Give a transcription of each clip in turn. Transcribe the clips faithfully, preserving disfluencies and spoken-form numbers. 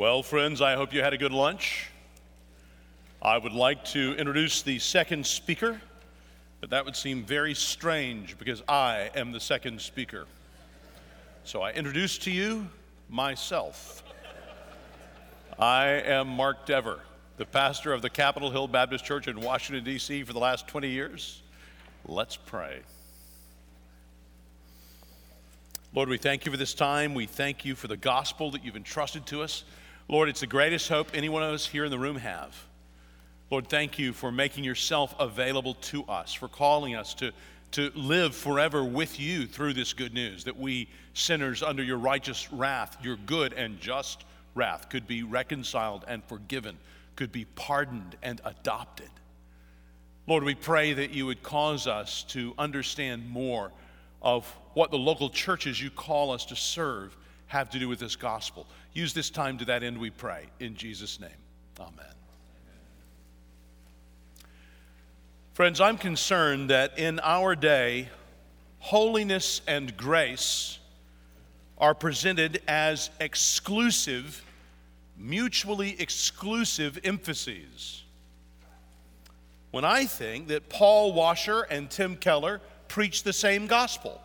Well, friends, I hope you had a good lunch. I would like to introduce the second speaker, but that would seem very strange because I am the second speaker. So I introduce to you myself. I am Mark Dever, the pastor of the Capitol Hill Baptist Church in Washington, D C for the last twenty years. Let's pray. Lord, we thank you for this time. We thank you for the gospel that you've entrusted to us. Lord, it's the greatest hope any one of us here in the room have. Lord, thank you for making yourself available to us, for calling us to, to live forever with you through this good news, that we sinners under your righteous wrath, your good and just wrath, could be reconciled and forgiven, could be pardoned and adopted. Lord, we pray that you would cause us to understand more of what the local churches you call us to serve have to do with this gospel. Use this time to that end, we pray. In Jesus' name, amen. Friends, I'm concerned that in our day, holiness and grace are presented as exclusive, mutually exclusive emphases. When I think that Paul Washer and Tim Keller preach the same gospel.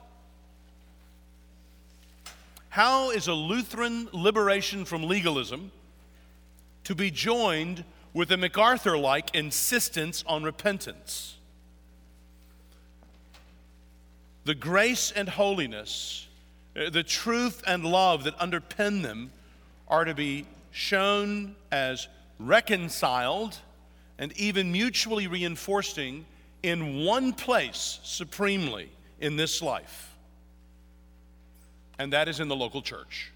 How is a Lutheran liberation from legalism to be joined with a MacArthur-like insistence on repentance? The grace and holiness, the truth and love that underpin them are to be shown as reconciled and even mutually reinforcing in one place supremely in this life. And that is in the local church.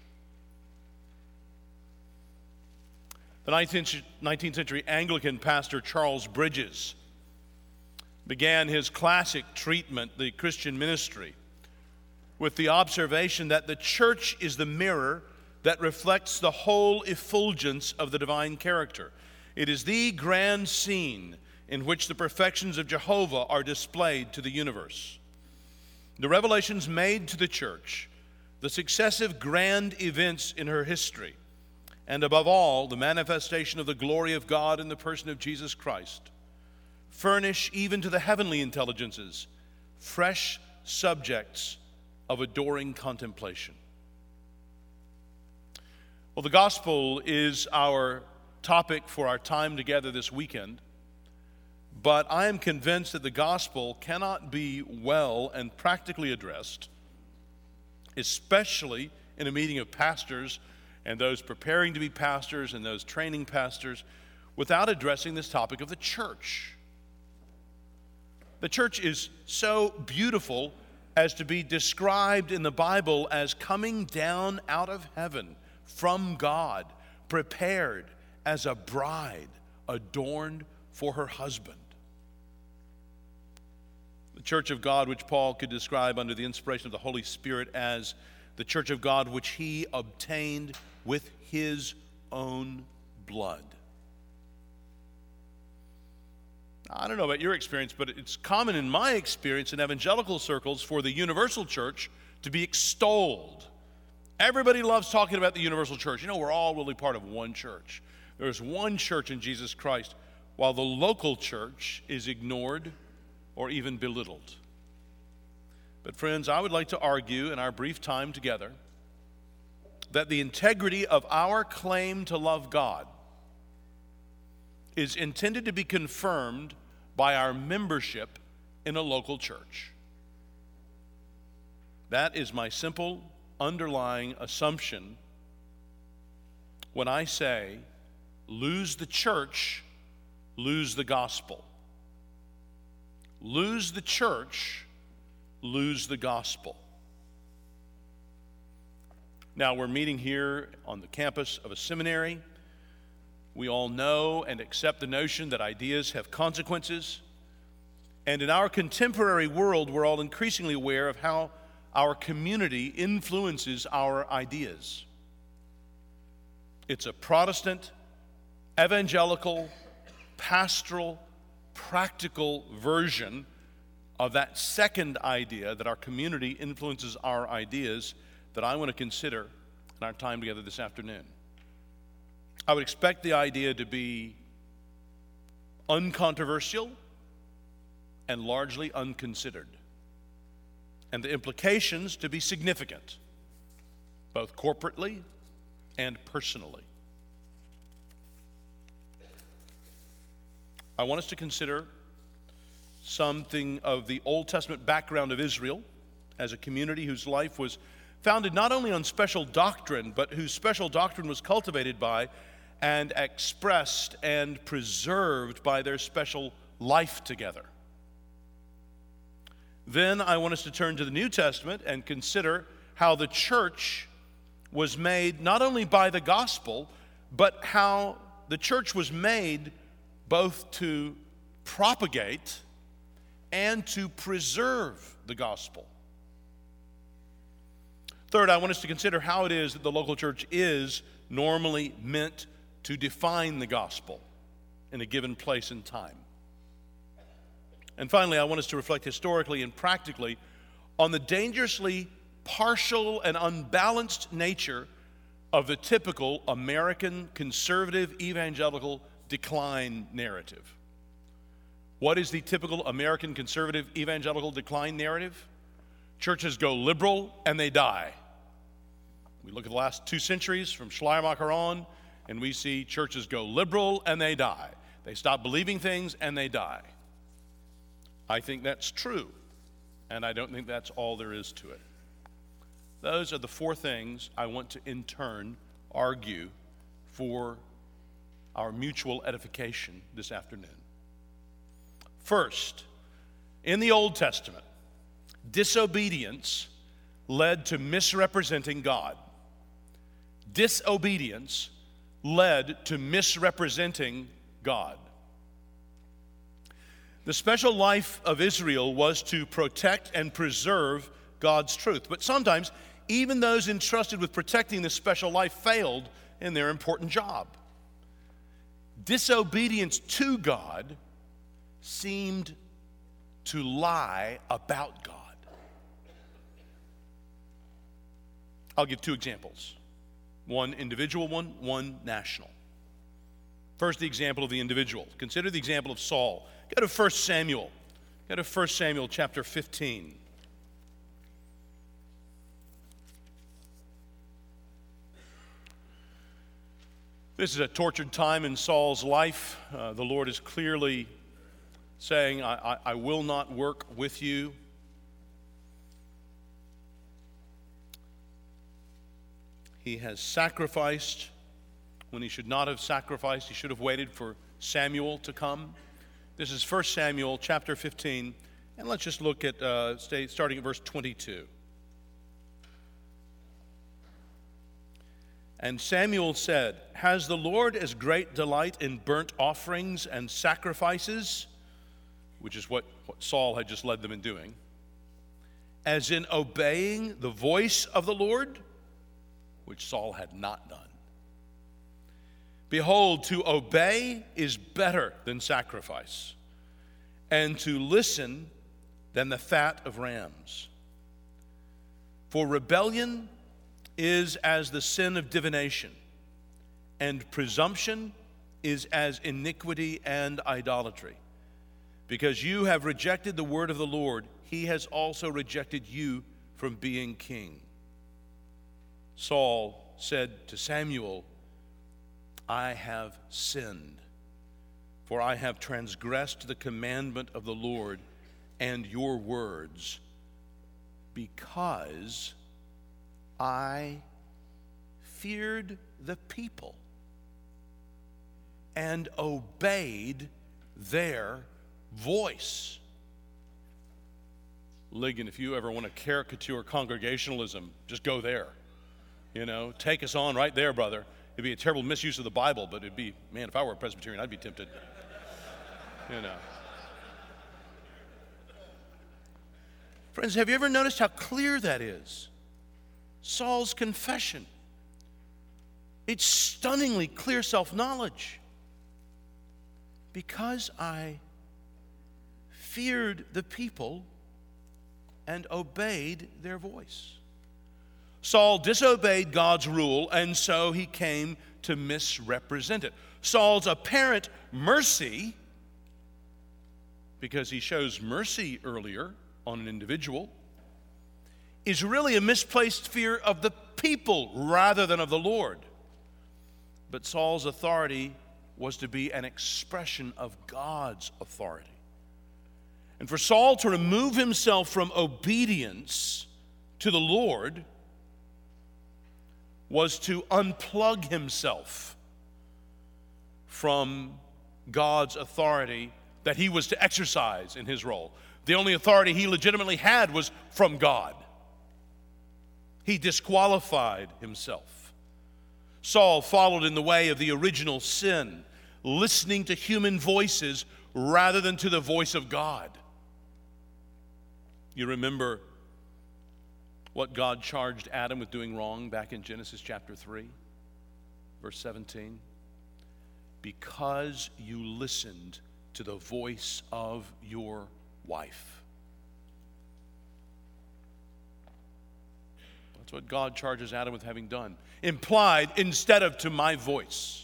The nineteenth century Anglican pastor Charles Bridges began his classic treatment, the Christian ministry, with the observation that the church is the mirror that reflects the whole effulgence of the divine character. It is the grand scene in which the perfections of Jehovah are displayed to the universe. The revelations made to the church, the successive grand events in her history, and above all, the manifestation of the glory of God in the person of Jesus Christ, furnish even to the heavenly intelligences fresh subjects of adoring contemplation. Well, the gospel is our topic for our time together this weekend, but I am convinced that the gospel cannot be well and practically addressed, especially in a meeting of pastors and those preparing to be pastors and those training pastors, without addressing this topic of the church. The church is so beautiful as to be described in the Bible as coming down out of heaven from God, prepared as a bride adorned for her husband. The church of God, which Paul could describe under the inspiration of the Holy Spirit as the church of God which he obtained with his own blood. I don't know about your experience, but it's common in my experience in evangelical circles for the universal church to be extolled. Everybody loves talking about the universal church. You know, we're all really part of one church. There's one church in Jesus Christ, while the local church is ignored or even belittled. But friends, I would like to argue in our brief time together that the integrity of our claim to love God is intended to be confirmed by our membership in a local church. That is my simple underlying assumption when I say, lose the church, lose the gospel. Lose the church, lose the gospel. Now, we're meeting here on the campus of a seminary. We all know and accept the notion that ideas have consequences. And in our contemporary world, we're all increasingly aware of how our community influences our ideas. It's a Protestant, evangelical, pastoral, practical version of that second idea that our community influences our ideas that I want to consider in our time together this afternoon. I would expect the idea to be uncontroversial and largely unconsidered, and the implications to be significant, both corporately and personally. I want us to consider something of the Old Testament background of Israel as a community whose life was founded not only on special doctrine, but whose special doctrine was cultivated by and expressed and preserved by their special life together. Then I want us to turn to the New Testament and consider how the church was made not only by the gospel, but how the church was made both to propagate and to preserve the gospel. Third, I want us to consider how it is that the local church is normally meant to define the gospel in a given place and time. And finally, I want us to reflect historically and practically on the dangerously partial and unbalanced nature of the typical American conservative evangelical decline narrative. What is the typical American conservative evangelical decline narrative? Churches go liberal and they die. We look at the last two centuries from Schleiermacher on, and we see churches go liberal and they die. They stop believing things and they die. I think that's true, and I don't think that's all there is to it. Those are the four things I want to in turn argue for our mutual edification this afternoon. First, in the Old Testament, disobedience led to misrepresenting God. Disobedience led to misrepresenting God. The special life of Israel was to protect and preserve God's truth. But sometimes, even those entrusted with protecting this special life failed in their important job. Disobedience to God seemed to lie about God. I'll give two examples. One individual one, one national. First, the example of the individual. Consider the example of Saul. Go to First Samuel. Go to First Samuel chapter fifteen. This is a tortured time in Saul's life. Uh, the Lord is clearly saying, I, I, I will not work with you. He has sacrificed when he should not have sacrificed. He should have waited for Samuel to come. This is First Samuel chapter fifteen, and let's just look at, uh, stay, starting at verse twenty-two. And Samuel said, has the Lord as great delight in burnt offerings and sacrifices, which is what, what Saul had just led them in doing, as in obeying the voice of the Lord, which Saul had not done? Behold, to obey is better than sacrifice, and to listen than the fat of rams. For rebellion is as the sin of divination, and presumption is as iniquity and idolatry. Because you have rejected the word of the Lord, he has also rejected you from being king. Saul said to Samuel, I have sinned, for I have transgressed the commandment of the Lord and your words, because I feared the people and obeyed their voice. Ligon, if you ever want to caricature congregationalism, just go there. You know, take us on right there, brother. It'd be a terrible misuse of the Bible, but it'd be, man, if I were a Presbyterian, I'd be tempted. You know. Friends, have you ever noticed how clear that is? Saul's confession. It's stunningly clear self-knowledge. Because I feared the people and obeyed their voice. Saul disobeyed God's rule, and so he came to misrepresent it. Saul's apparent mercy, because he shows mercy earlier on an individual, is really a misplaced fear of the people rather than of the Lord. But Saul's authority was to be an expression of God's authority. And for Saul to remove himself from obedience to the Lord was to unplug himself from God's authority that he was to exercise in his role. The only authority he legitimately had was from God. He disqualified himself. Saul followed in the way of the original sin, listening to human voices rather than to the voice of God. You remember what God charged Adam with doing wrong back in Genesis chapter three, verse seventeen? Because you listened to the voice of your wife. That's what God charges Adam with having done. Implied, instead of to my voice.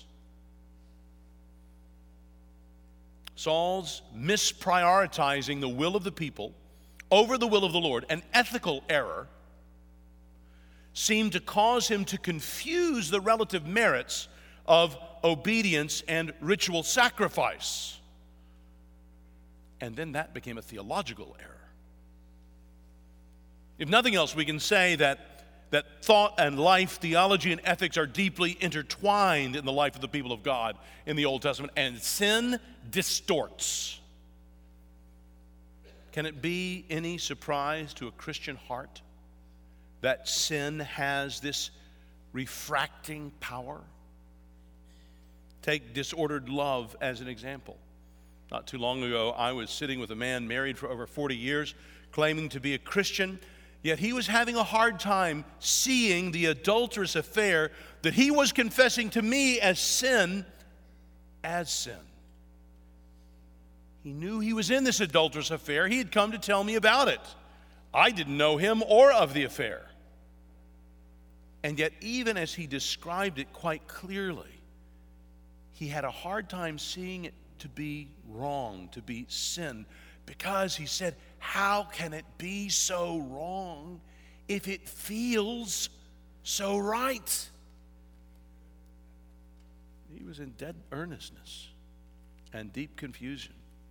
Saul's misprioritizing the will of the people over the will of the Lord, an ethical error, seemed to cause him to confuse the relative merits of obedience and ritual sacrifice. And then that became a theological error. If nothing else, we can say that, that thought and life, theology and ethics are deeply intertwined in the life of the people of God in the Old Testament, and sin distorts. Can it be any surprise to a Christian heart that sin has this refracting power? Take disordered love as an example. Not too long ago, I was sitting with a man married for over forty years, claiming to be a Christian, yet he was having a hard time seeing the adulterous affair that he was confessing to me as sin, as sin. He knew he was in this adulterous affair. He had come to tell me about it. I didn't know him or of the affair. And yet, even as he described it quite clearly, he had a hard time seeing it to be wrong, to be sin, because he said, how can it be so wrong if it feels so right? He was in dead earnestness and deep confusion.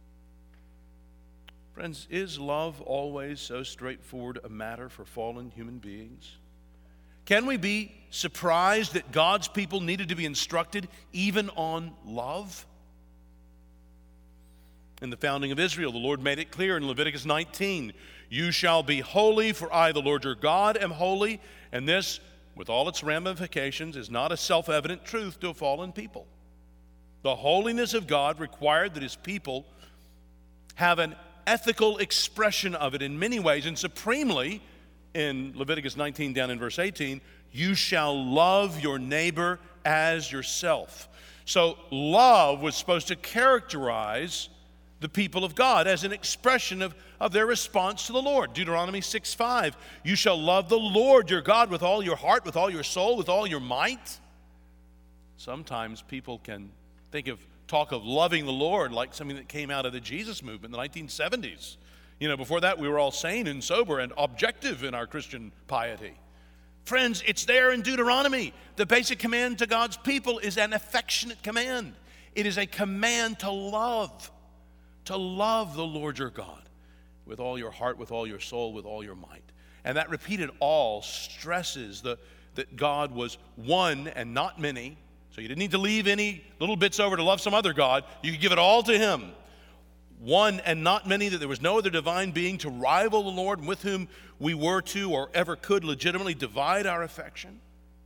Friends, is love always so straightforward a matter for fallen human beings? Can we be surprised that God's people needed to be instructed even on love? In the founding of Israel, the Lord made it clear in Leviticus nineteen, you shall be holy, for I, the Lord your God, am holy. And this, with all its ramifications, is not a self-evident truth to a fallen people. The holiness of God required that his people have an ethical expression of it in many ways, and supremely, in Leviticus nineteen, down in verse eighteen, you shall love your neighbor as yourself. So love was supposed to characterize the people of God as an expression of, of their response to the Lord. Deuteronomy six five, you shall love the Lord your God with all your heart, with all your soul, with all your might. Sometimes people can think of, talk of loving the Lord like something that came out of the Jesus movement in the nineteen seventies. You know, before that we were all sane and sober and objective in our Christian piety. Friends, it's there in Deuteronomy. The basic command to God's people is an affectionate command. It is a command to love. To love the Lord your God with all your heart, with all your soul, with all your might. And that repeated all stresses the, that God was one and not many. So you didn't need to leave any little bits over to love some other God. You could give it all to him. One and not many, that there was no other divine being to rival the Lord, with whom we were to or ever could legitimately divide our affection.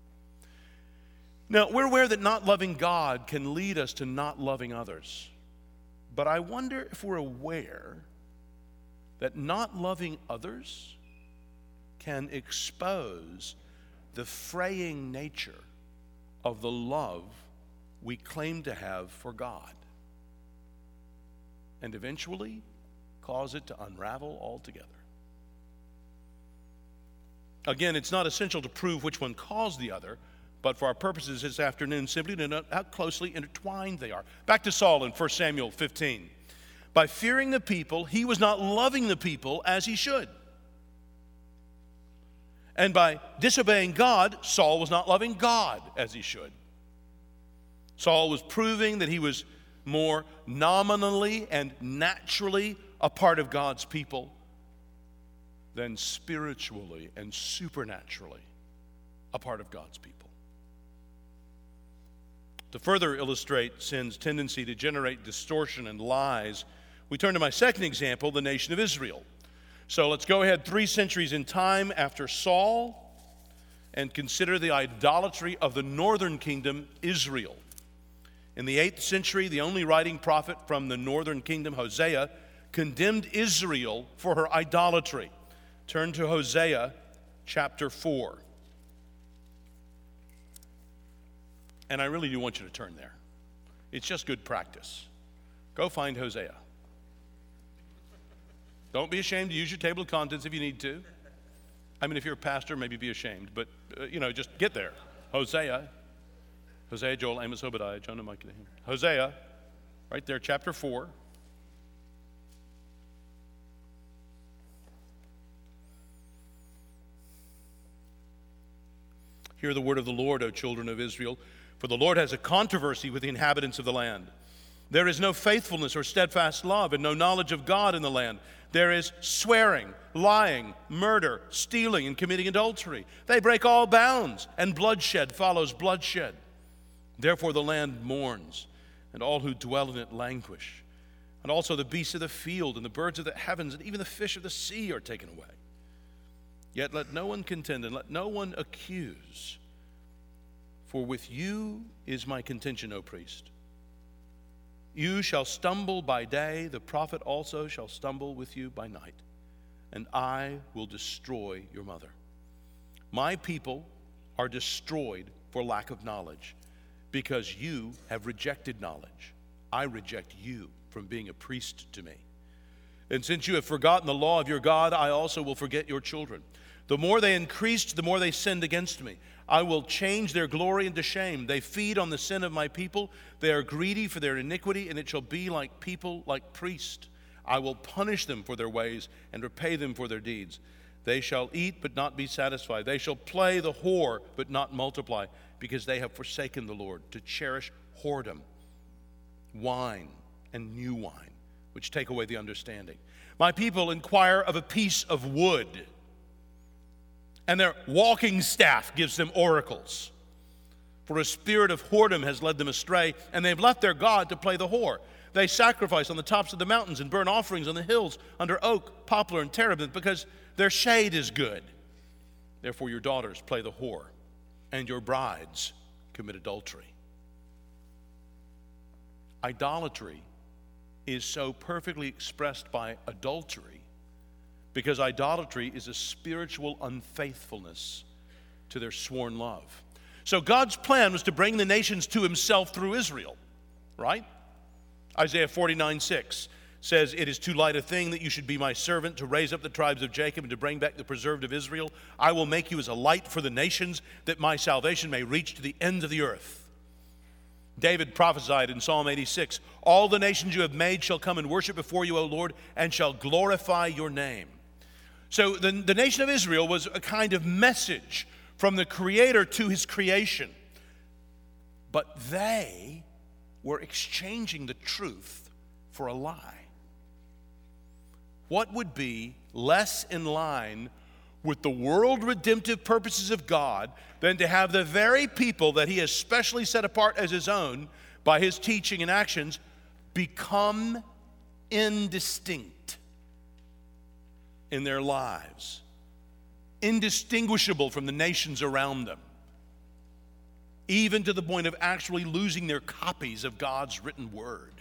Now, we're aware that not loving God can lead us to not loving others. But I wonder if we're aware that not loving others can expose the fraying nature of the love we claim to have for God, and eventually cause it to unravel altogether. Again, it's not essential to prove which one caused the other, but for our purposes this afternoon, simply to note how closely intertwined they are. Back to Saul in First Samuel fifteen. By fearing the people, he was not loving the people as he should. And by disobeying God, Saul was not loving God as he should. Saul was proving that he was more nominally and naturally a part of God's people than spiritually and supernaturally a part of God's people. To further illustrate sin's tendency to generate distortion and lies, we turn to my second example, the nation of Israel. So let's go ahead three centuries in time after Saul and consider the idolatry of the northern kingdom, Israel. In the eighth century, the only writing prophet from the northern kingdom, Hosea, condemned Israel for her idolatry. Turn to Hosea chapter four. And I really do want you to turn there. It's just good practice. Go find Hosea. Don't be ashamed to use your table of contents if you need to. I mean, if you're a pastor, maybe be ashamed. But, uh, you know, just get there. Hosea. Hosea, Joel, Amos, Obadiah, Jonah, Micah, Nahum. Hosea, right there, chapter four. Hear the word of the Lord, O children of Israel. For the Lord has a controversy with the inhabitants of the land. There is no faithfulness or steadfast love and no knowledge of God in the land. There is swearing, lying, murder, stealing, and committing adultery. They break all bounds, and bloodshed follows bloodshed. Therefore the land mourns, and all who dwell in it languish. And also the beasts of the field, and the birds of the heavens, and even the fish of the sea are taken away. Yet let no one contend, and let no one accuse. For with you is my contention, O priest. You shall stumble by day, the prophet also shall stumble with you by night, and I will destroy your mother. My people are destroyed for lack of knowledge, because you have rejected knowledge. I reject you from being a priest to me. And since you have forgotten the law of your God, I also will forget your children. The more they increased, the more they sinned against me. I will change their glory into shame. They feed on the sin of my people. They are greedy for their iniquity, and it shall be like people, like priests. I will punish them for their ways and repay them for their deeds. They shall eat but not be satisfied. They shall play the whore but not multiply, because they have forsaken the Lord to cherish whoredom, wine, and new wine, which take away the understanding. My people inquire of a piece of wood, and their walking staff gives them oracles. For a spirit of whoredom has led them astray, and they've left their God to play the whore. They sacrifice on the tops of the mountains and burn offerings on the hills under oak, poplar, and terebinth, because their shade is good. Therefore your daughters play the whore, and your brides commit adultery. Idolatry is so perfectly expressed by adultery because idolatry is a spiritual unfaithfulness to their sworn love. So God's plan was to bring the nations to himself through Israel, right? Isaiah forty-nine six says, "It is too light a thing that you should be my servant, to raise up the tribes of Jacob and to bring back the preserved of Israel. I will make you as a light for the nations, that my salvation may reach to the ends of the earth." David prophesied in Psalm eighty-six, "All the nations you have made shall come and worship before you, O Lord, and shall glorify your name." So the, the nation of Israel was a kind of message from the Creator to his creation. But they were exchanging the truth for a lie. What would be less in line with the world redemptive purposes of God than to have the very people that he has specially set apart as his own by his teaching and actions become indistinct in their lives, indistinguishable from the nations around them, even to the point of actually losing their copies of God's written word.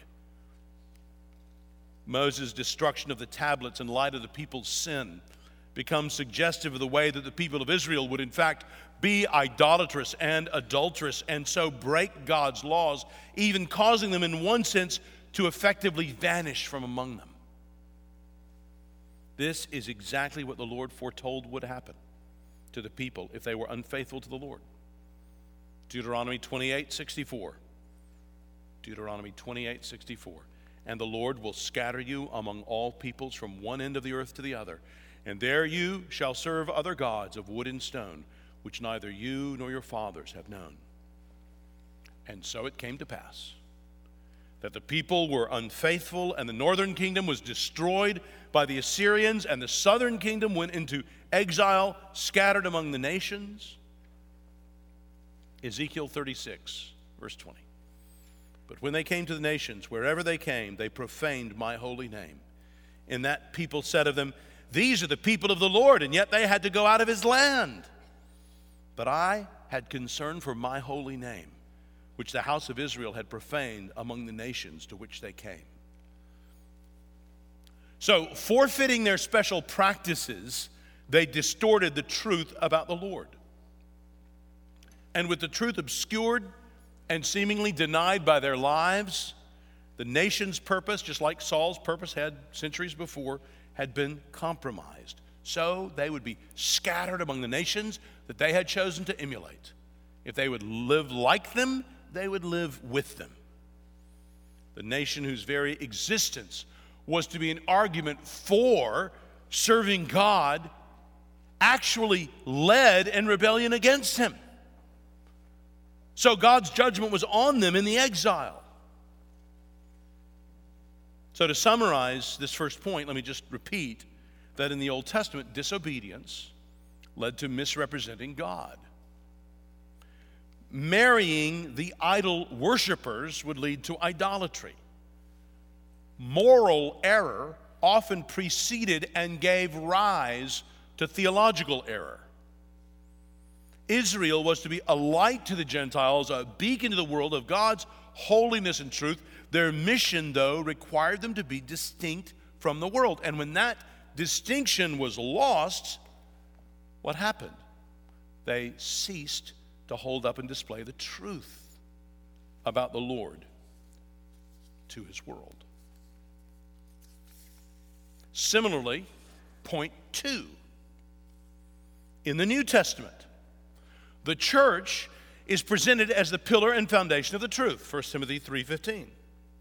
Moses' destruction of the tablets in light of the people's sin becomes suggestive of the way that the people of Israel would in fact be idolatrous and adulterous and so break God's laws, even causing them in one sense to effectively vanish from among them. This is exactly what the Lord foretold would happen. to the people if they were unfaithful to the Lord. Deuteronomy twenty-eight sixty-four. Deuteronomy twenty-eight sixty-four. And the Lord will scatter you among all peoples from one end of the earth to the other, and there you shall serve other gods of wood and stone, which neither you nor your fathers have known. And so it came to pass that the people were unfaithful, and the northern kingdom was destroyed by the Assyrians, and the southern kingdom went into exile, scattered among the nations. Ezekiel thirty-six, verse twenty. But when they came to the nations, wherever they came, they profaned my holy name. And that people said of them, these are the people of the Lord, and yet they had to go out of his land. But I had concern for my holy name, which the house of Israel had profaned among the nations to which they came. So, forfeiting their special practices, they distorted the truth about the Lord. And with the truth obscured and seemingly denied by their lives, the nation's purpose, just like Saul's purpose had centuries before, had been compromised. So they would be scattered among the nations that they had chosen to emulate. If they would live like them, they would live with them. The nation whose very existence was to be an argument for serving God actually led in rebellion against him. So God's judgment was on them in the exile. So to summarize this first point, let me just repeat that in the Old Testament, disobedience led to misrepresenting God. Marrying the idol worshipers would lead to idolatry. Moral error often preceded and gave rise to theological error. Israel was to be a light to the Gentiles, a beacon to the world of God's holiness and truth. Their mission, though, required them to be distinct from the world. And when that distinction was lost, what happened? They ceased to hold up and display the truth about the Lord to his world. Similarly, point two, in the New Testament, the church is presented as the pillar and foundation of the truth, First Timothy three fifteen.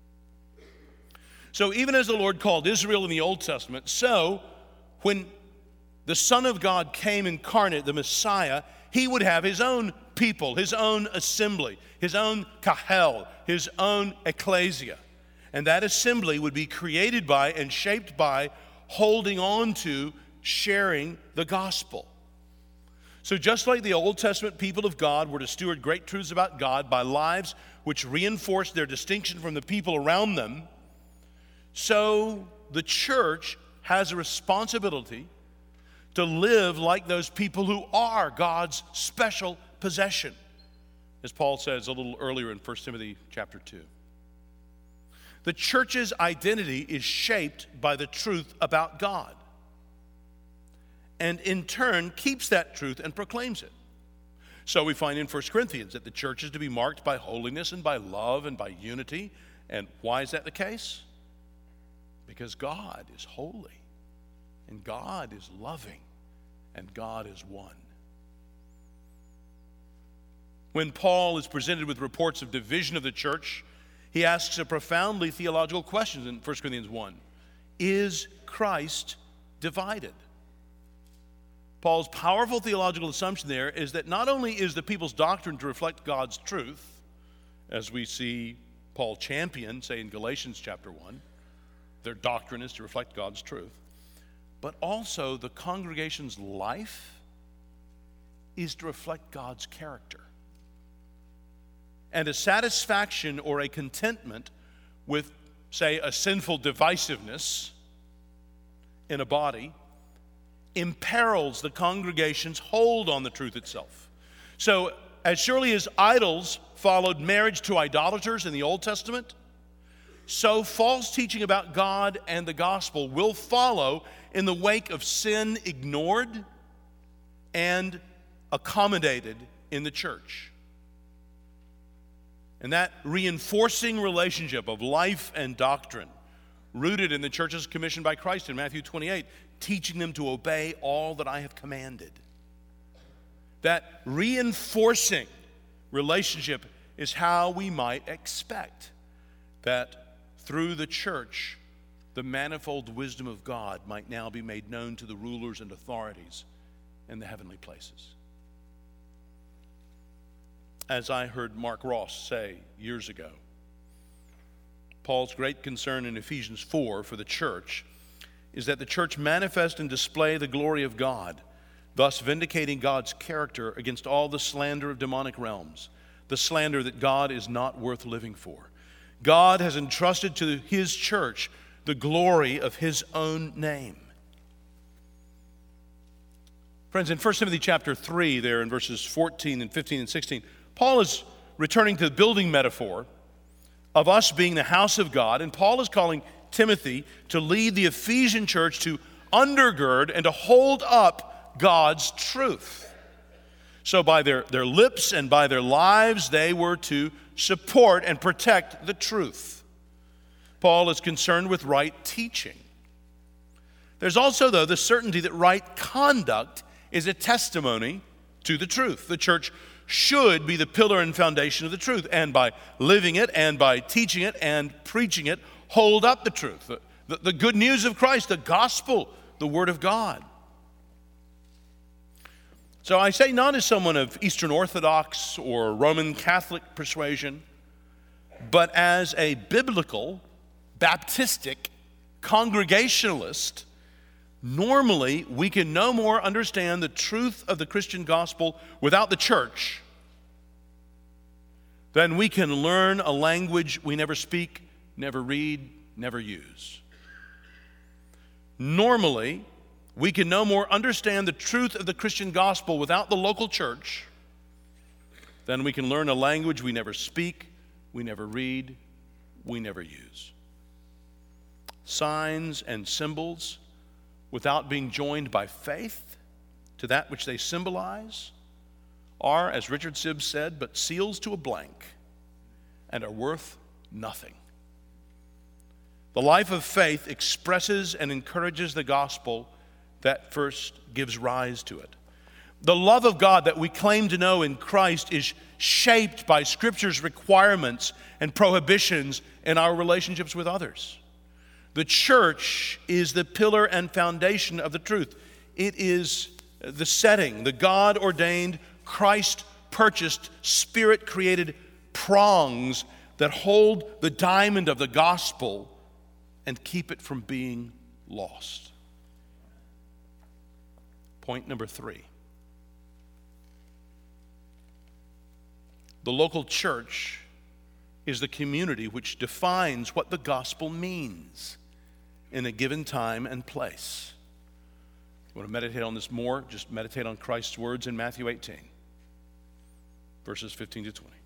So even as the Lord called Israel in the Old Testament, so when the Son of God came incarnate, the Messiah, he would have his own people, his own assembly, his own kahal, his own ecclesia. And that assembly would be created by and shaped by holding on to, sharing the gospel. So just like the Old Testament people of God were to steward great truths about God by lives which reinforced their distinction from the people around them, so the church has a responsibility to live like those people who are God's special possession, as Paul says a little earlier in First Timothy chapter two. The church's identity is shaped by the truth about God, and in turn keeps that truth and proclaims it. So we find in First Corinthians that the church is to be marked by holiness and by love and by unity. And why is that the case? Because God is holy, and God is loving, and God is one. When Paul is presented with reports of division of the church, he asks a profoundly theological question in First Corinthians one. Is Christ divided? Paul's powerful theological assumption there is that not only is the people's doctrine to reflect God's truth, as we see Paul champion, say in Galatians chapter one, their doctrine is to reflect God's truth, but also the congregation's life is to reflect God's character. And a satisfaction or a contentment with, say, a sinful divisiveness in a body imperils the congregation's hold on the truth itself. So, as surely as idols followed marriage to idolaters in the Old Testament, so false teaching about God and the gospel will follow in the wake of sin ignored and accommodated in the church. And that reinforcing relationship of life and doctrine, rooted in the church's commission by Christ in Matthew twenty-eight, teaching them to obey all that I have commanded. That reinforcing relationship is how we might expect that through the church, the manifold wisdom of God might now be made known to the rulers and authorities in the heavenly places. As I heard Mark Ross say years ago, Paul's great concern in Ephesians four for the church is that the church manifest and display the glory of God, thus vindicating God's character against all the slander of demonic realms, the slander that God is not worth living for. God has entrusted to his church the glory of his own name. Friends, in First Timothy chapter three, there in verses fourteen and fifteen and sixteen, Paul is returning to the building metaphor of us being the house of God, and Paul is calling Timothy to lead the Ephesian church to undergird and to hold up God's truth. So by their, their lips and by their lives, they were to support and protect the truth. Paul is concerned with right teaching. There's also, though, the certainty that right conduct is a testimony to the truth. The church should be the pillar and foundation of the truth, and by living it and by teaching it and preaching it, hold up the truth, the, the, the good news of Christ, the gospel, the word of God. So I say not as someone of Eastern Orthodox or Roman Catholic persuasion, but as a biblical, Baptistic, Congregationalist. Normally, we can no more understand the truth of the Christian gospel without the church than we can learn a language we never speak, never read, never use. Normally, we can no more understand the truth of the Christian gospel without the local church than we can learn a language we never speak, we never read, we never use. Signs and symbols, without being joined by faith to that which they symbolize, are, as Richard Sibbes said, but seals to a blank and are worth nothing. The life of faith expresses and encourages the gospel that first gives rise to it. The love of God that we claim to know in Christ is shaped by Scripture's requirements and prohibitions in our relationships with others. The church is the pillar and foundation of the truth. It is the setting, the God-ordained, Christ-purchased, Spirit-created prongs that hold the diamond of the gospel and keep it from being lost. Point number three. The local church is the community which defines what the gospel means in a given time and place. You want to meditate on this more? Just meditate on Christ's words in Matthew eighteen, verses fifteen to twenty.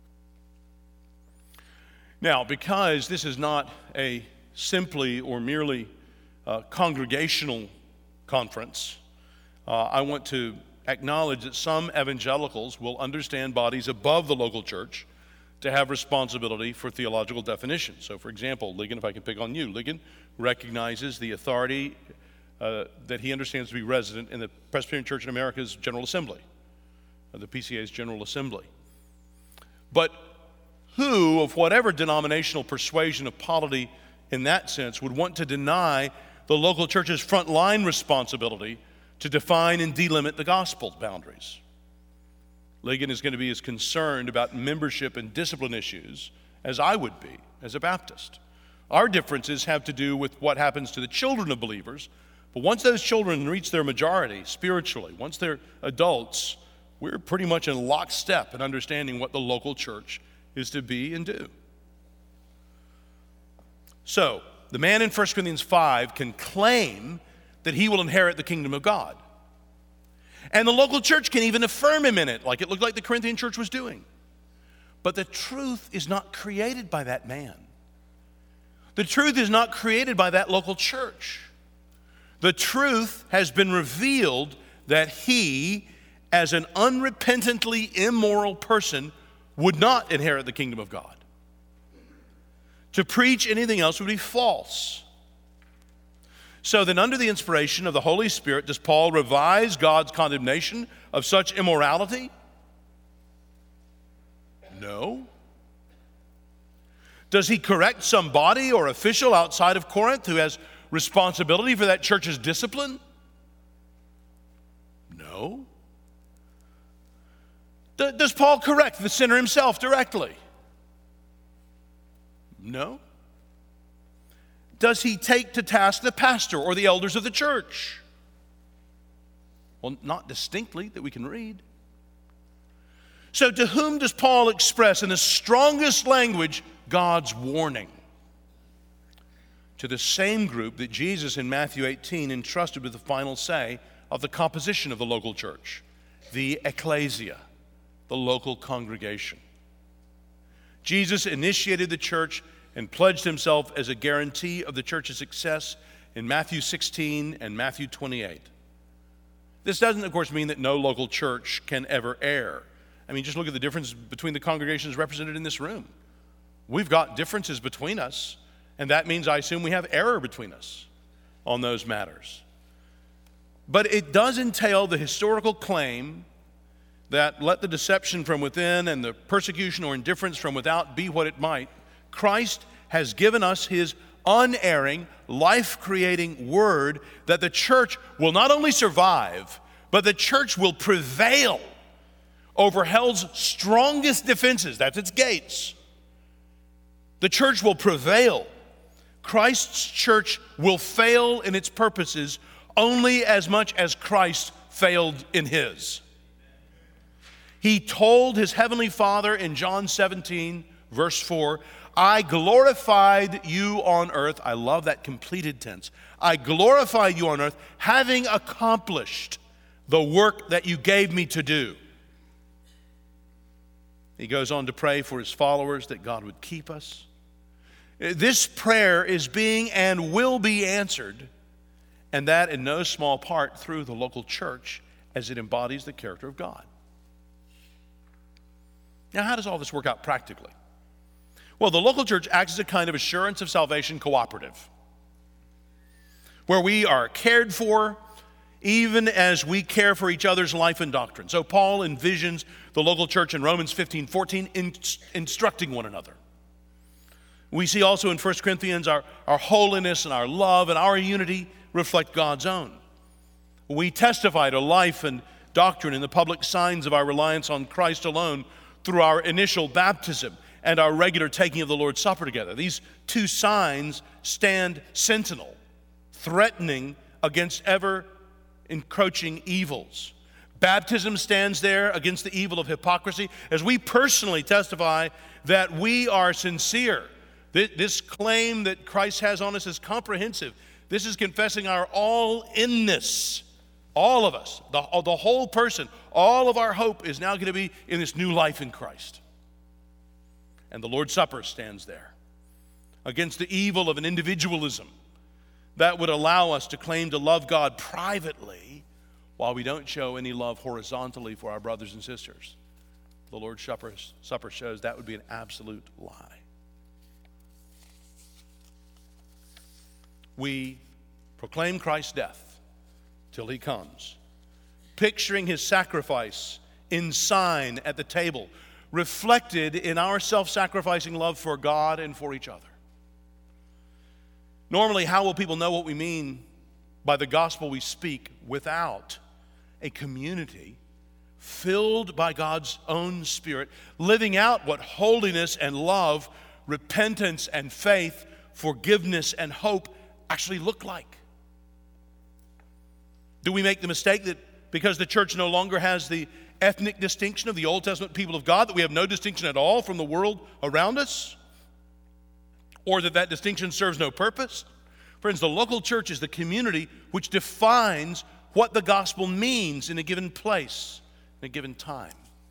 Now, because this is not a simply or merely uh, congregational conference, uh, I want to acknowledge that some evangelicals will understand bodies above the local church to have responsibility for theological definition. So, for example, Ligon, if I can pick on you, Ligon recognizes the authority uh, that he understands to be resident in the Presbyterian Church in America's General Assembly, uh, the P C A's General Assembly. But who, of whatever denominational persuasion of polity in that sense, would want to deny the local church's frontline responsibility to define and delimit the gospel boundaries? Ligon is going to be as concerned about membership and discipline issues as I would be as a Baptist. Our differences have to do with what happens to the children of believers, but once those children reach their majority spiritually, once they're adults, we're pretty much in lockstep in understanding what the local church is to be and do. So, the man in First Corinthians five can claim that he will inherit the kingdom of God. And the local church can even affirm him in it, like it looked like the Corinthian church was doing. But the truth is not created by that man. The truth is not created by that local church. The truth has been revealed that he, as an unrepentantly immoral person, would not inherit the kingdom of God. To preach anything else would be false. So then, under the inspiration of the Holy Spirit, does Paul revise God's condemnation of such immorality? No. Does he correct some body or official outside of Corinth who has responsibility for that church's discipline? No. D- does Paul correct the sinner himself directly? No. Does he take to task the pastor or the elders of the church? Well, not distinctly that we can read. So to whom does Paul express in the strongest language God's warning? To the same group that Jesus in Matthew eighteen entrusted with the final say of the composition of the local church, the ecclesia, the local congregation. Jesus initiated the church and pledged himself as a guarantee of the church's success in Matthew sixteen and Matthew twenty-eight. This doesn't, of course, mean that no local church can ever err. I mean, just look at the difference between the congregations represented in this room. We've got differences between us, and that means, I assume, we have error between us on those matters. But it does entail the historical claim that let the deception from within and the persecution or indifference from without be what it might, Christ has given us his unerring, life-creating word that the church will not only survive, but the church will prevail over hell's strongest defenses. That's its gates. The church will prevail. Christ's church will fail in its purposes only as much as Christ failed in his. He told his heavenly Father in John seventeen, verse four, I glorified you on earth. I love that completed tense. I glorified you on earth, having accomplished the work that you gave me to do. He goes on to pray for his followers that God would keep us. This prayer is being and will be answered, and that in no small part through the local church as it embodies the character of God. Now, how does all this work out practically? Well, the local church acts as a kind of assurance of salvation cooperative, where we are cared for even as we care for each other's life and doctrine. So Paul envisions the local church in Romans fifteen fourteen in, instructing one another. We see also in First Corinthians our, our holiness and our love and our unity reflect God's own. We testify to life and doctrine in the public signs of our reliance on Christ alone through our initial baptism and our regular taking of the Lord's Supper together. These two signs stand sentinel, threatening against ever encroaching evils. Baptism stands there against the evil of hypocrisy as we personally testify that we are sincere. This claim that Christ has on us is comprehensive. This is confessing our all-inness. All of us, the, the whole person, all of our hope is now going to be in this new life in Christ. And the Lord's Supper stands there against the evil of an individualism that would allow us to claim to love God privately while we don't show any love horizontally for our brothers and sisters. The Lord's Supper, Supper shows that would be an absolute lie. We proclaim Christ's death till he comes, picturing his sacrifice in sign at the table, reflected in our self-sacrificing love for God and for each other. Normally, how will people know what we mean by the gospel we speak without a community filled by God's own Spirit, living out what holiness and love, repentance and faith, forgiveness and hope actually look like? Do we make the mistake that because the church no longer has the ethnic distinction of the Old Testament people of God, that we have no distinction at all from the world around us? Or that that distinction serves no purpose? Friends, the local church is the community which defines what the gospel means in a given place, in a given time.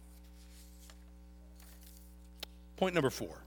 Point number four.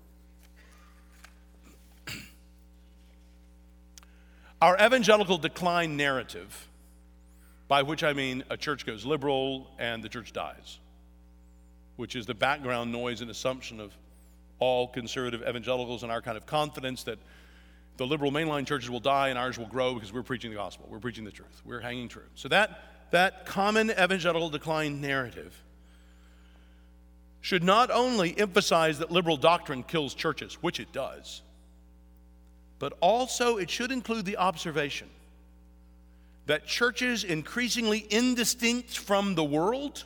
Our evangelical decline narrative, by which I mean a church goes liberal and the church dies, which is the background noise and assumption of all conservative evangelicals and our kind of confidence that the liberal mainline churches will die and ours will grow because we're preaching the gospel. We're preaching the truth. We're hanging true. So that, that common evangelical decline narrative should not only emphasize that liberal doctrine kills churches, which it does, but also it should include the observation that churches increasingly indistinct from the world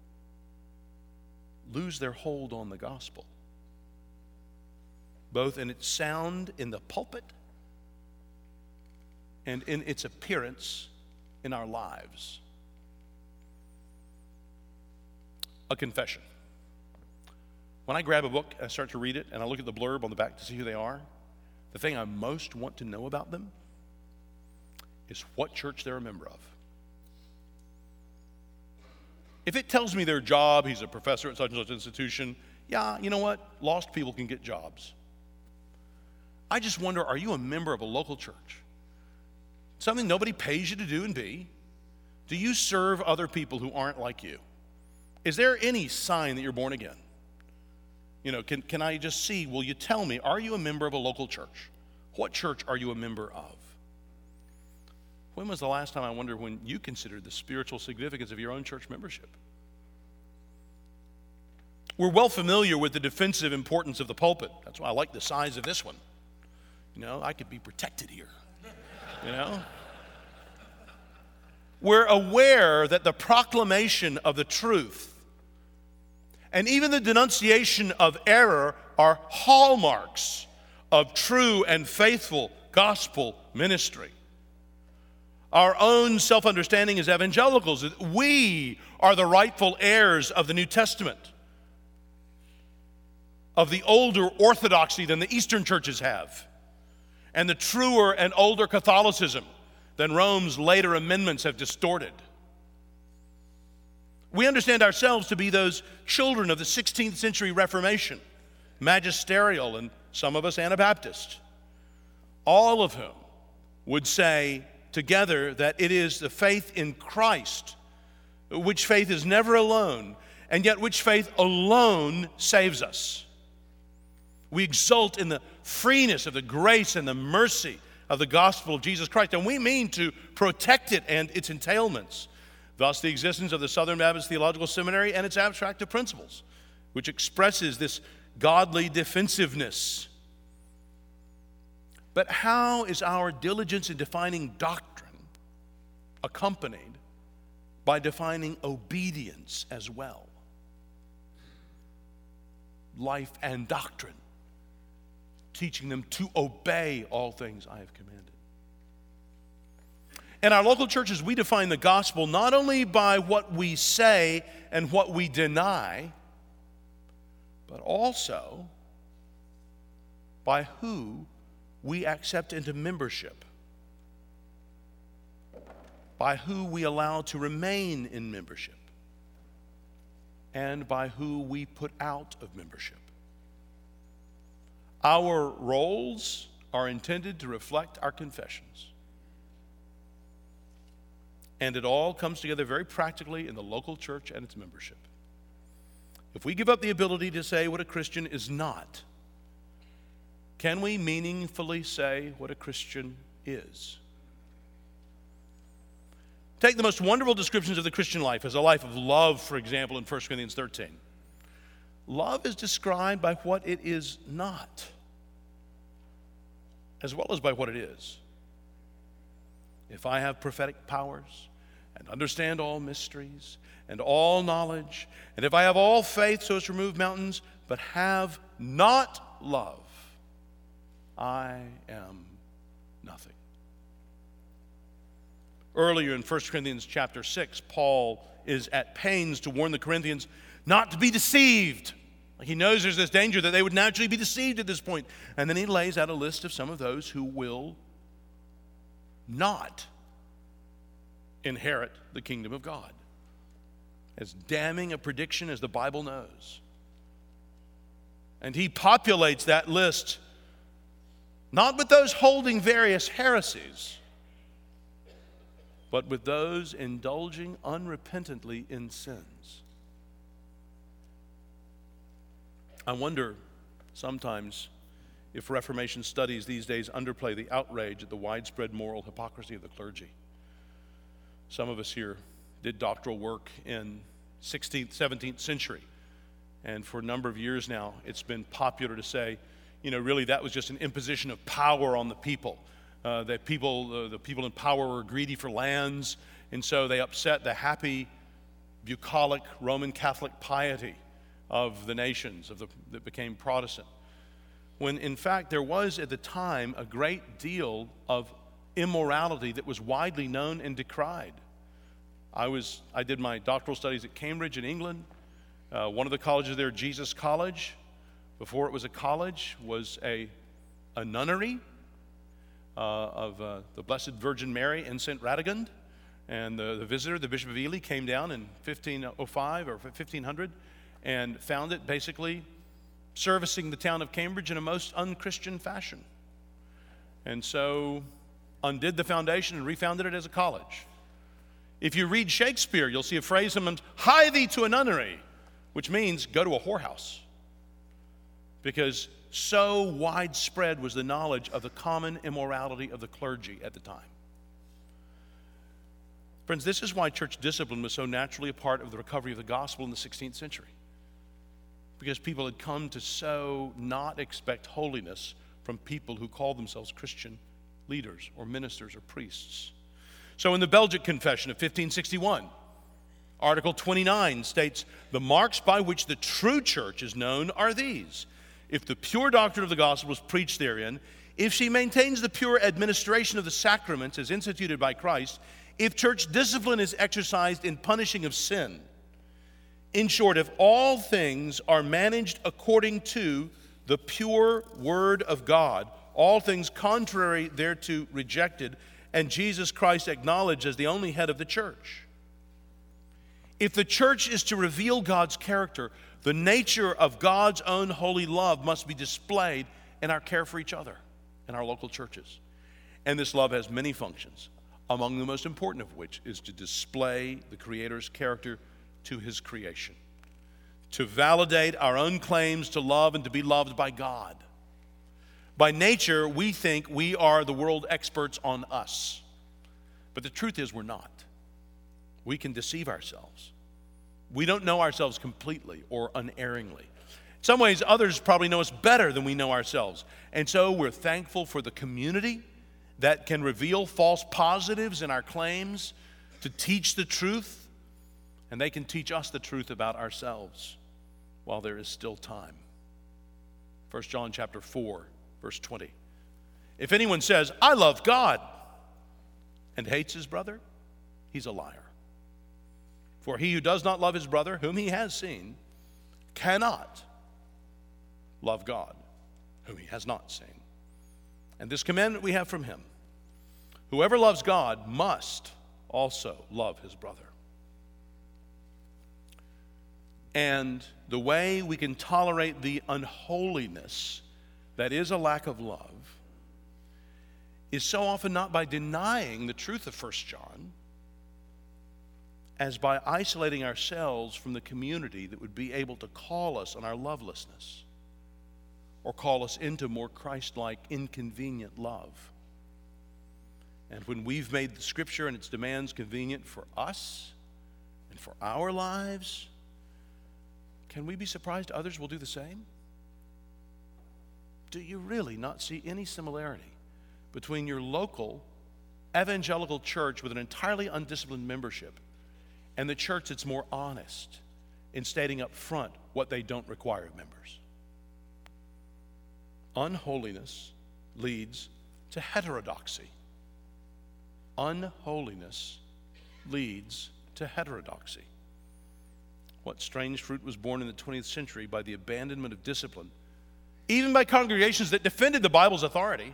lose their hold on the gospel, both in its sound in the pulpit and in its appearance in our lives. A confession. When I grab a book and I start to read it and I look at the blurb on the back to see who they are, the thing I most want to know about them is what church they're a member of. If it tells me their job, he's a professor at such and such institution, yeah, you know what? Lost people can get jobs. I just wonder, are you a member of a local church? Something nobody pays you to do and be. Do you serve other people who aren't like you? Is there any sign that you're born again? You know, can, can I just see, will you tell me, are you a member of a local church? What church are you a member of? When was the last time, I wonder, when you considered the spiritual significance of your own church membership? We're well familiar with the defensive importance of the pulpit. That's why I like the size of this one. You know, I could be protected here. You know? We're aware that the proclamation of the truth and even the denunciation of error are hallmarks of true and faithful gospel ministry. Our own self-understanding as evangelicals, that we are the rightful heirs of the New Testament, of the older orthodoxy than the Eastern churches have, and the truer and older Catholicism than Rome's later amendments have distorted. We understand ourselves to be those children of the sixteenth century Reformation, magisterial, and some of us Anabaptist, all of whom would say together that it is the faith in Christ, which faith is never alone, and yet which faith alone saves us. We exult in the freeness of the grace and the mercy of the gospel of Jesus Christ, and we mean to protect it and its entailments. Thus, the existence of the Southern Baptist Theological Seminary and its abstract of principles, which expresses this godly defensiveness. But how is our diligence in defining doctrine accompanied by defining obedience as well? Life and doctrine, teaching them to obey all things I have commanded. In our local churches, we define the gospel not only by what we say and what we deny, but also by who we accept into membership, by who we allow to remain in membership, and by who we put out of membership. Our roles are intended to reflect our confessions. And it all comes together very practically in the local church and its membership. If we give up the ability to say what a Christian is not, can we meaningfully say what a Christian is? Take the most wonderful descriptions of the Christian life as a life of love, for example, in First Corinthians thirteen. Love is described by what it is not, as well as by what it is. If I have prophetic powers and understand all mysteries and all knowledge, and if I have all faith so as to remove mountains, but have not love, I am nothing. Earlier in First Corinthians chapter six, Paul is at pains to warn the Corinthians not to be deceived. Like he knows there's this danger that they would naturally be deceived at this point. And then he lays out a list of some of those who will not inherit the kingdom of God. As damning a prediction as the Bible knows. And he populates that list not with those holding various heresies, but with those indulging unrepentantly in sins. I wonder sometimes if Reformation studies these days underplay the outrage at the widespread moral hypocrisy of the clergy. Some of us here did doctoral work in sixteenth, seventeenth century, and for a number of years now, it's been popular to say, you know, really that was just an imposition of power on the people. Uh, that people, uh, the people in power were greedy for lands, and so they upset the happy, bucolic Roman Catholic piety of the nations of the, that became Protestant. When in fact there was at the time a great deal of immorality that was widely known and decried. I was I did my doctoral studies at Cambridge in England. Uh, one of the colleges there, Jesus College, before it was a college, was a, a nunnery uh, of uh, the Blessed Virgin Mary in Saint Radegund. And the, the visitor, the Bishop of Ely, came down in fifteen oh five or fifteen hundred and found it basically servicing the town of Cambridge in a most un-Christian fashion. And so undid the foundation and refounded it as a college. If you read Shakespeare, you'll see a phrase sometimes, "Hie thee to a nunnery," which means go to a whorehouse. Because so widespread was the knowledge of the common immorality of the clergy at the time. Friends, this is why church discipline was so naturally a part of the recovery of the gospel in the sixteenth century. Because people had come to so not expect holiness from people who called themselves Christian leaders or ministers or priests. So in the Belgic Confession of fifteen sixty-one, Article twenty-nine states, "The marks by which the true church is known are these. If the pure doctrine of the gospel is preached therein, if she maintains the pure administration of the sacraments as instituted by Christ, if church discipline is exercised in punishing of sin. In short, if all things are managed according to the pure word of God, all things contrary thereto rejected, and Jesus Christ acknowledged as the only head of the church. If the church is to reveal God's character, the nature of God's own holy love must be displayed in our care for each other in our local churches. And this love has many functions, among the most important of which is to display the Creator's character to His creation, to validate our own claims to love and to be loved by God. By nature, we think we are the world experts on us. But the truth is we're not. We can deceive ourselves. We don't know ourselves completely or unerringly. In some ways, others probably know us better than we know ourselves. And so we're thankful for the community that can reveal false positives in our claims, to teach the truth, and they can teach us the truth about ourselves while there is still time. First John chapter four, verse twenty. If anyone says, "I love God," and hates his brother, he's a liar. For he who does not love his brother, whom he has seen, cannot love God, whom he has not seen. And this commandment we have from him: whoever loves God must also love his brother. And the way we can tolerate the unholiness that is a lack of love is so often not by denying the truth of First John, as by isolating ourselves from the community that would be able to call us on our lovelessness or call us into more Christ-like, inconvenient love. And when we've made the Scripture and its demands convenient for us and for our lives, can we be surprised others will do the same? Do you really not see any similarity between your local evangelical church with an entirely undisciplined membership and the church that's more honest in stating up front what they don't require of members? Unholiness leads to heterodoxy. Unholiness leads to heterodoxy. What strange fruit was born in the twentieth century by the abandonment of discipline, even by congregations that defended the Bible's authority?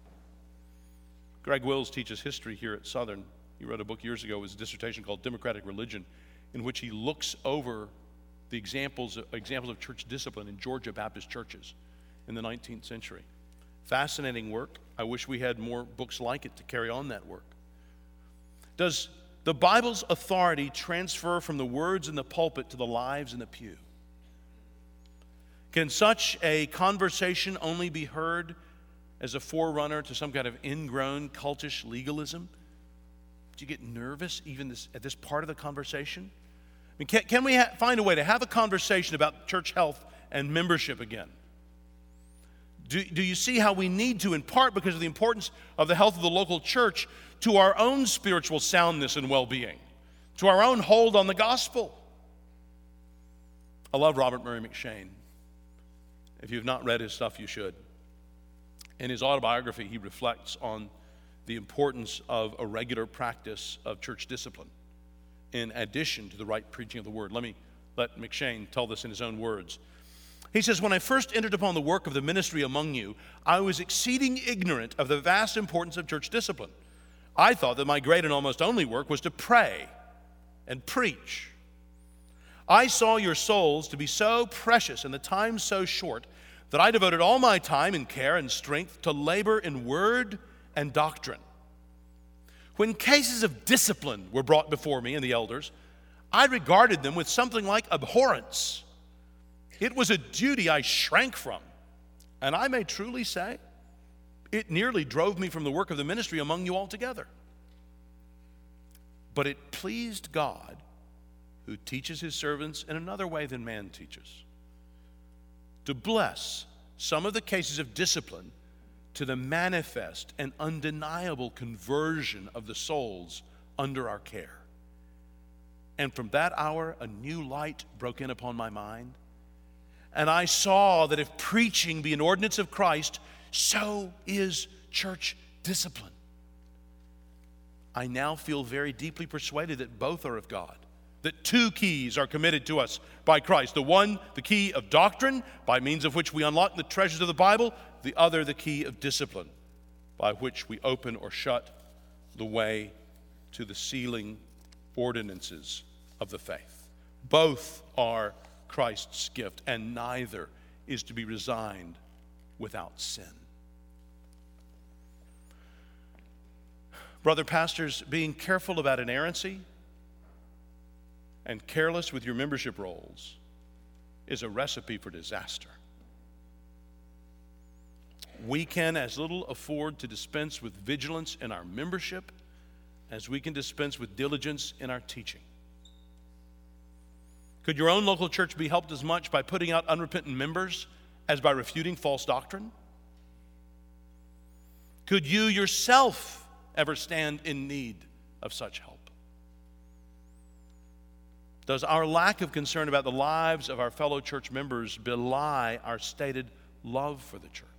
Greg Wills teaches history here at Southern. He wrote a book years ago, it was a dissertation called Democratic Religion, in which he looks over the examples, examples of church discipline in Georgia Baptist churches in the nineteenth century. Fascinating work. I wish we had more books like it to carry on that work. Does the Bible's authority transfer from the words in the pulpit to the lives in the pew? Can such a conversation only be heard as a forerunner to some kind of ingrown cultish legalism? Do you get nervous even this, at this part of the conversation? I mean, can, can we ha- find a way to have a conversation about church health and membership again? Do, do you see how we need to, in part because of the importance of the health of the local church, to our own spiritual soundness and well-being, to our own hold on the gospel? I love Robert Murray McCheyne. If you've not read his stuff, you should. In his autobiography, he reflects on the importance of a regular practice of church discipline in addition to the right preaching of the word. Let me let McCheyne tell this in his own words. He says, "When I first entered upon the work of the ministry among you, I was exceeding ignorant of the vast importance of church discipline. I thought that my great and almost only work was to pray and preach. I saw your souls to be so precious and the time so short that I devoted all my time and care and strength to labor in word and doctrine. When cases of discipline were brought before me and the elders, I regarded them with something like abhorrence. It was a duty I shrank from, and I may truly say, it nearly drove me from the work of the ministry among you altogether. But it pleased God, who teaches his servants in another way than man teaches, to bless some of the cases of discipline to the manifest and undeniable conversion of the souls under our care. And from that hour, a new light broke in upon my mind, and I saw that if preaching be an ordinance of Christ, so is church discipline. I now feel very deeply persuaded that both are of God, that two keys are committed to us by Christ. The one, the key of doctrine, by means of which we unlock the treasures of the Bible. The other, the key of discipline, by which we open or shut the way to the sealing ordinances of the faith. Both are Christ's gift, and neither is to be resigned without sin. Brother pastors, being careful about inerrancy and careless with your membership rolls is a recipe for disaster. We can as little afford to dispense with vigilance in our membership as we can dispense with diligence in our teaching. Could your own local church be helped as much by putting out unrepentant members as by refuting false doctrine? Could you yourself ever stand in need of such help? Does our lack of concern about the lives of our fellow church members belie our stated love for the church?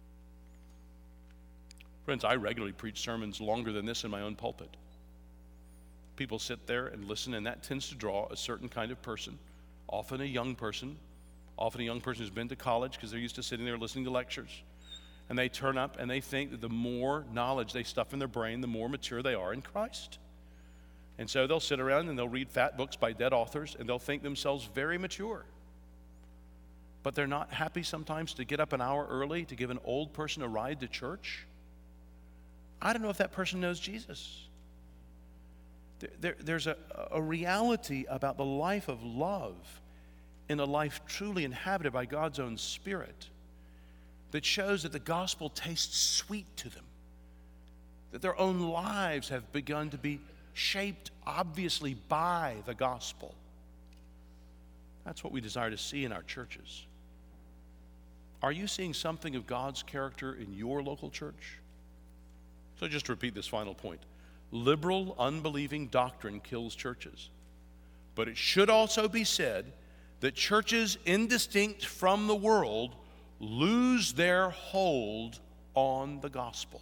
Friends, I regularly preach sermons longer than this in my own pulpit. People sit there and listen, and that tends to draw a certain kind of person, often a young person, often a young person who's been to college because they're used to sitting there listening to lectures. And they turn up and they think that the more knowledge they stuff in their brain, the more mature they are in Christ. And so they'll sit around and they'll read fat books by dead authors, and they'll think themselves very mature. But they're not happy sometimes to get up an hour early to give an old person a ride to church. I don't know if that person knows Jesus. There, there, there's a, a reality about the life of love in a life truly inhabited by God's own Spirit that shows that the gospel tastes sweet to them, that their own lives have begun to be shaped obviously by the gospel. That's what we desire to see in our churches. Are you seeing something of God's character in your local church? So just to repeat this final point. Liberal, unbelieving doctrine kills churches. But it should also be said that churches indistinct from the world lose their hold on the gospel.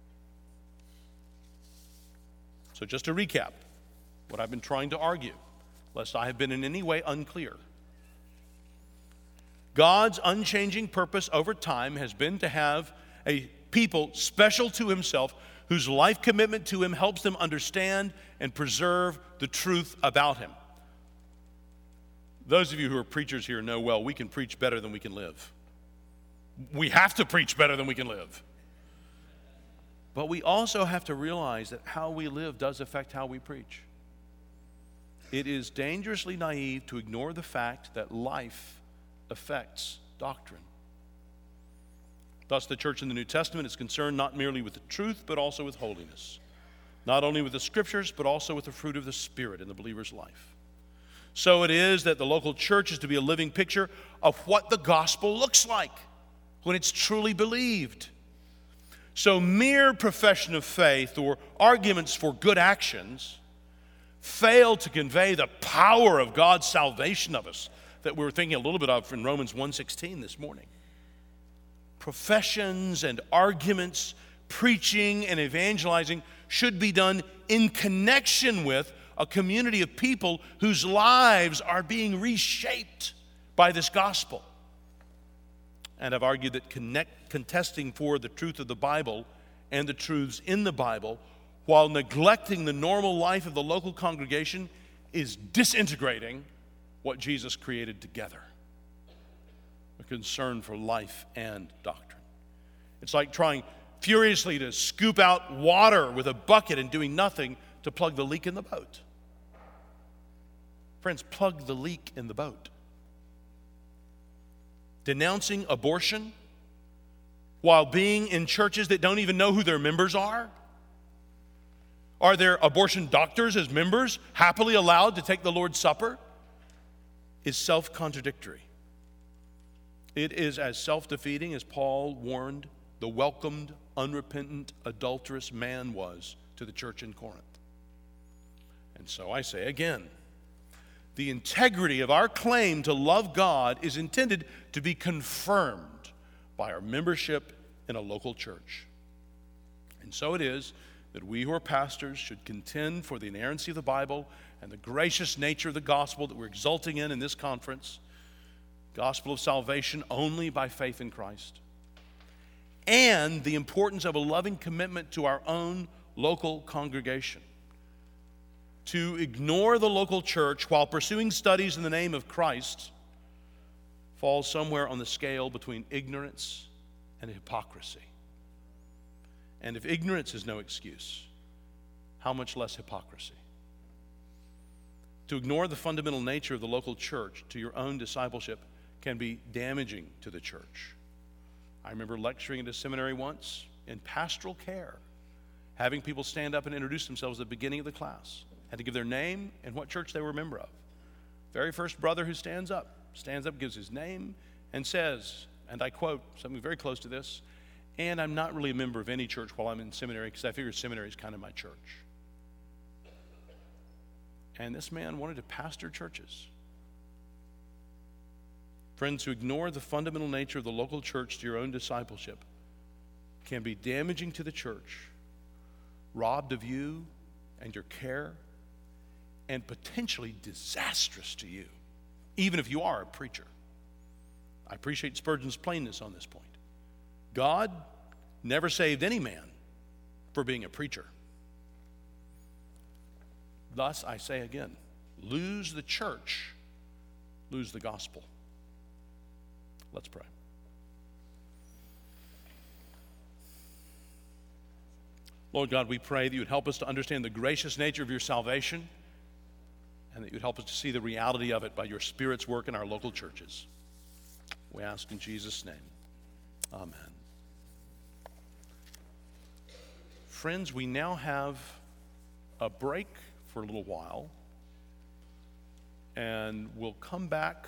So just to recap what I've been trying to argue, lest I have been in any way unclear. God's unchanging purpose over time has been to have a people special to himself whose life commitment to him helps them understand and preserve the truth about him. Those of you who are preachers here know well we can preach better than we can live. We have to preach better than we can live. But we also have to realize that how we live does affect how we preach. It is dangerously naive to ignore the fact that life affects doctrine. Thus, the church in the New Testament is concerned not merely with the truth, but also with holiness. Not only with the Scriptures, but also with the fruit of the Spirit in the believer's life. So it is that the local church is to be a living picture of what the gospel looks like when it's truly believed. So mere profession of faith or arguments for good actions fail to convey the power of God's salvation of us that we were thinking a little bit of in Romans one sixteen this morning. Professions and arguments, preaching and evangelizing should be done in connection with a community of people whose lives are being reshaped by this gospel. And I've argued that connect, contesting for the truth of the Bible and the truths in the Bible while neglecting the normal life of the local congregation is disintegrating what Jesus created together. A concern for life and doctrine. It's like trying furiously to scoop out water with a bucket and doing nothing to plug the leak in the boat. Friends, plug the leak in the boat. Denouncing abortion while being in churches that don't even know who their members are? Are there abortion doctors as members happily allowed to take the Lord's Supper? Is self-contradictory. It is as self-defeating as Paul warned the welcomed, unrepentant, adulterous man was to the church in Corinth. And so I say again, the integrity of our claim to love God is intended to be confirmed by our membership in a local church. And so it is that we who are pastors should contend for the inerrancy of the Bible and the gracious nature of the gospel that we're exulting in in this conference, gospel of salvation only by faith in Christ, and the importance of a loving commitment to our own local congregation. To ignore the local church while pursuing studies in the name of Christ falls somewhere on the scale between ignorance and hypocrisy. And if ignorance is no excuse, how much less hypocrisy? To ignore the fundamental nature of the local church to your own discipleship can be damaging to the church. I remember lecturing at a seminary once in pastoral care, having people stand up and introduce themselves at the beginning of the class. Had to give their name and what church they were a member of. Very first brother who stands up, stands up, gives his name, and says, and I quote something very close to this, and I'm not really a member of any church while I'm in seminary because I figure seminary is kind of my church. And this man wanted to pastor churches. Friends, to ignore the fundamental nature of the local church to your own discipleship can be damaging to the church, robbed of you and your care, and potentially disastrous to you, even if you are a preacher. I appreciate Spurgeon's plainness on this point. God never saved any man for being a preacher. Thus, I say again, lose the church, lose the gospel. Let's pray. Lord God, we pray that you would help us to understand the gracious nature of your salvation and that you would help us to see the reality of it by your Spirit's work in our local churches. We ask in Jesus' name. Amen. Friends, we now have a break for a little while, and we'll come back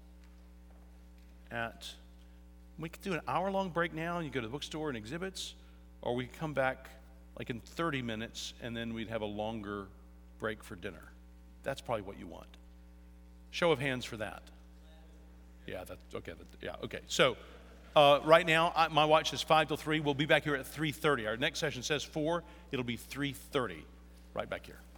at, we could do an hour-long break now, and you go to the bookstore and exhibits, or we come back like in thirty minutes, and then we'd have a longer break for dinner. That's probably what you want. Show of hands for that. Yeah, that's okay. That, yeah, okay. So uh, right now, I, my watch says five till three. We'll be back here at three thirty. Our next session says four. It'll be three thirty. Right back here.